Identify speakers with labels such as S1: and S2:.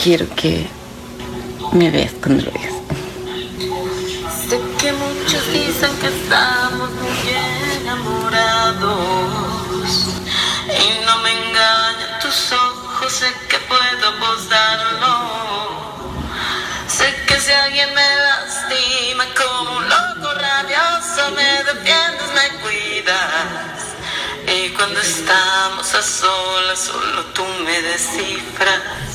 S1: quiero que me veas cuando lo veas.
S2: Sé que muchos dicen que estamos muy enamorados y no me engañan tus ojos, sé que puedo apostarlo. Sé que si alguien me lastima como un loco rabioso, me defiendes, me cuidas. Y cuando estamos a solas, solo tú me descifras.